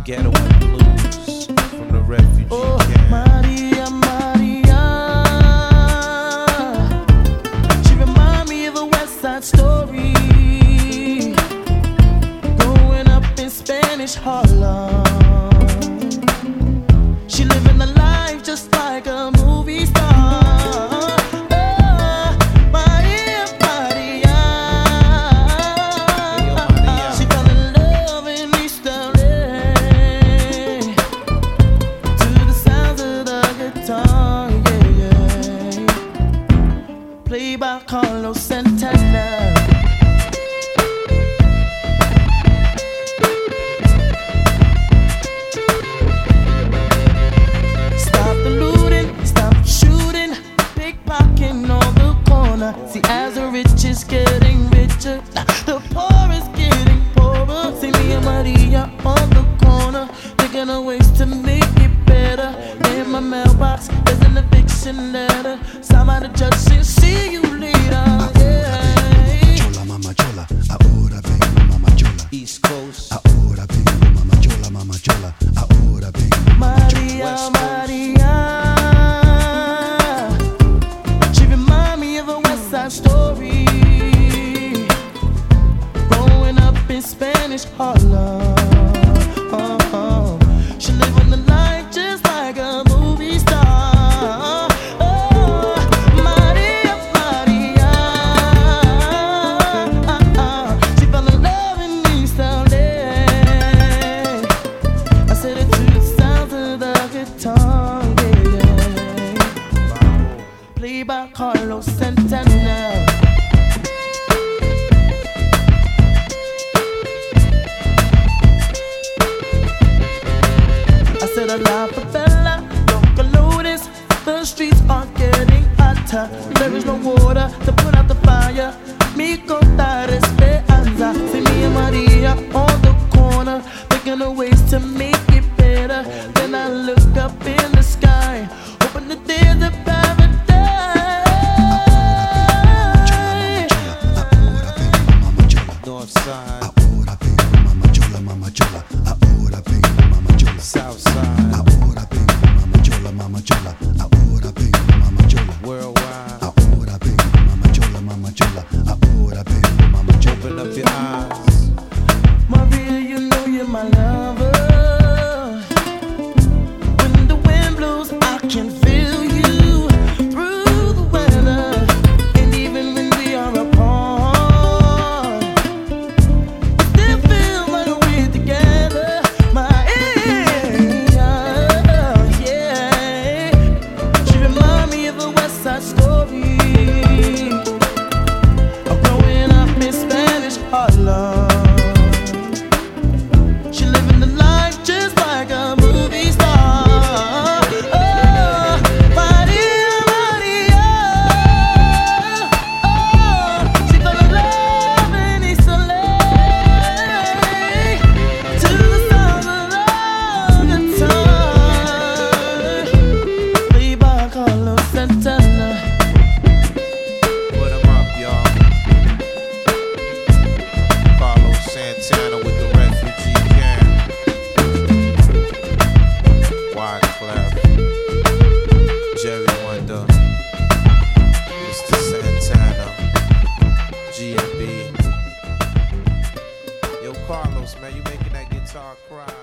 Ghetto and Blues from the refugee camp. Maria, Maria, she remind me of a West Side Story. Growing up in Spanish Harlem, she living a life just like a movie star. Played by Carlos Santana. Stop the looting, stop shooting, pickpocketing on the corner. See, as the rich is getting richer, the poor is getting poorer. See me and Maria on the corner, thinking of ways to make it better. In my mailbox, there's an eviction letter. Somebody judge says, see you later. Chola, mama chola, ahora vengo, mama chola. East Coast. Ahora vengo, mama chola, mama chola. Ahora vengo, mama chola. Maria, she remind me of a West Side Story. Growing up in Spanish Harlem, she living the life just like a movie star. Maria, Maria, she fell in love in East LA. I said it to the sounds of the guitar, yeah. Played by Carlos Santana. I said a la favela, local lotus. The streets are getting hotter. There is no water to put out the fire. Mi contar esperanza. See me and Maria on the corner, thinking of ways to make it better. Then I look up in the sky, hoping that there's a paradise. North side. Ahora vengo, mama chola, mama chola. Ahora vengo, mama chola. South side. Ahora vengo, mama chola, mama chola. Ahora vengo, mama chola. Worldwide. Ahora vengo, mama chola, mama chola. Ahora vengo, mama chola. Open up your eyes. Maria, you know you're my lover. When the wind blows, I can feel you through the weather. And even when we are apart, still feel like we're together. Yeah. She remind me of a West Side Story. Of growing up in Spanish Harlem. She living the life just like a movie star. Maria, Maria. She fell in love in East LA. To the sound of the guitar. Played by Carlos Santana. Put 'em up, y'all. Carlos Santana with the refugee camp. Wyclef, Jerry Wonder, Mr. Santana, GMB. Yo, Carlos, man, you making that guitar cry.